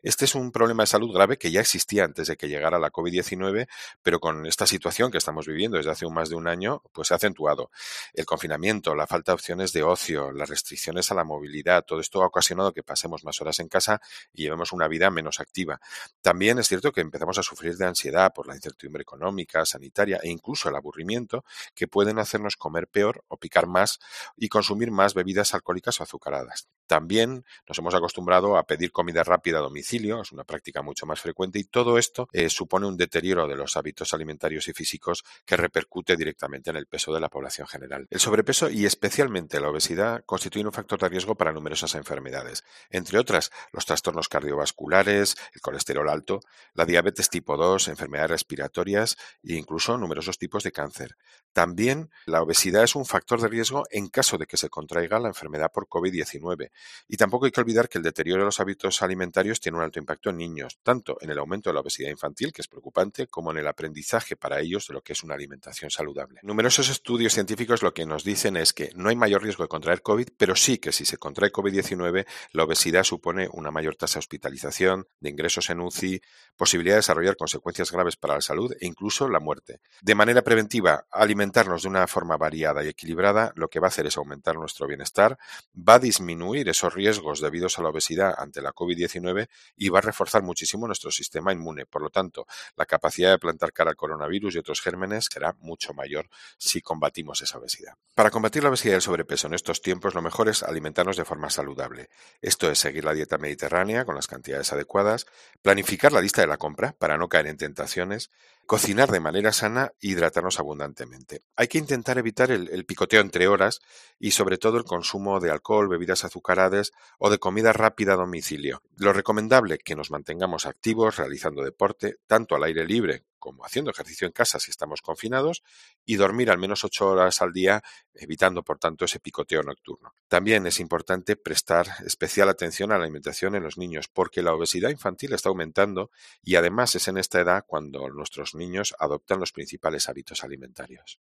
Este es un problema de salud grave que ya existía antes de que llegara la COVID-19, pero con esta situación que estamos viviendo desde hace más de un año, pues se ha acentuado. El confinamiento, la falta de opciones de ocio, las restricciones a la movilidad, todo esto ha ocasionado que pasemos más horas en casa y llevemos una vida menos activa. También es cierto que empezamos a sufrir de ansiedad por la incertidumbre económica, sanitaria e incluso el aburrimiento que pueden hacernos comer peor o picar más y consumir más bebidas alcohólicas o azucaradas. También nos hemos acostumbrado a pedir comida rápida a domicilio, es una práctica mucho más frecuente y todo esto supone un deterioro de los hábitos alimentarios y físicos que repercute directamente en el peso de la población general. El sobrepeso y especialmente la obesidad constituyen un factor de riesgo para numerosas enfermedades, entre otras los trastornos cardiovasculares, el colesterol alto, la diabetes tipo 2, enfermedades respiratorias e incluso numerosos tipos de cáncer. También la obesidad es un factor de riesgo en caso de que se contraiga la enfermedad por COVID-19. Y tampoco hay que olvidar que el deterioro de los hábitos alimentarios tiene un alto impacto en niños, tanto en el aumento de la obesidad infantil, que es preocupante, como en el aprendizaje para ellos de lo que es una alimentación saludable. Numerosos estudios científicos lo que nos dicen es que no hay mayor riesgo de contraer COVID, pero sí que si se contrae COVID-19, la obesidad supone una mayor tasa de hospitalización, de ingresos en UCI, posibilidad de desarrollar consecuencias graves para la salud e incluso la muerte. De manera preventiva, alimentarnos de una forma variada y equilibrada lo que va a hacer es aumentar nuestro bienestar, va a disminuir esos riesgos debidos a la obesidad ante la COVID-19 y va a reforzar muchísimo nuestro sistema inmune. Por lo tanto, la capacidad de plantar cara al coronavirus y otros gérmenes será mucho mayor si combatimos esa obesidad. Para combatir la obesidad y el sobrepeso en estos tiempos, lo mejor es alimentarnos de forma saludable. Esto es seguir la dieta mediterránea con las cantidades adecuadas, planificar la lista de la compra para no caer en tentaciones, cocinar de manera sana e hidratarnos abundantemente. Hay que intentar evitar el picoteo entre horas y sobre todo el consumo de alcohol, bebidas azucaradas o de comida rápida a domicilio. Lo recomendable es que nos mantengamos activos realizando deporte, tanto al aire libre como haciendo ejercicio en casa si estamos confinados, y dormir al menos 8 horas al día, evitando por tanto ese picoteo nocturno. También es importante prestar especial atención a la alimentación en los niños, porque la obesidad infantil está aumentando y además es en esta edad cuando nuestros niños adoptan los principales hábitos alimentarios.